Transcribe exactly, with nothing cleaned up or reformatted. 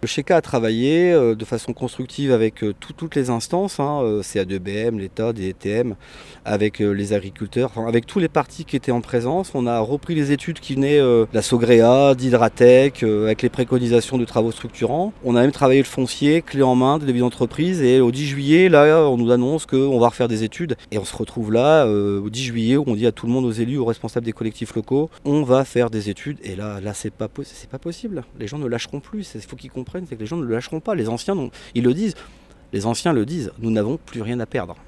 Le Sheka a travaillé euh, de façon constructive avec euh, tout- toutes les instances, hein, euh, C A deux B M, l'État, D T M, avec euh, les agriculteurs, enfin, avec tous les partis qui étaient en présence. On a repris les études qui venaient euh, de la Sogrea, d'Hydratec, euh, avec les préconisations de travaux structurants. On a même travaillé le foncier, clé en main, des devis d'entreprise. Et au dix juillet, là, on nous annonce qu'on va refaire des études. Et on se retrouve là, euh, au dix juillet, où on dit à tout le monde, aux élus, aux responsables des collectifs locaux, on va faire des études. Et là, là c'est pas, c'est pas possible. Les gens ne lâcheront plus. Il faut qu'ils comprennent, c'est que les gens ne le lâcheront pas. Les anciens, non, ils le disent. Les anciens le disent, nous n'avons plus rien à perdre.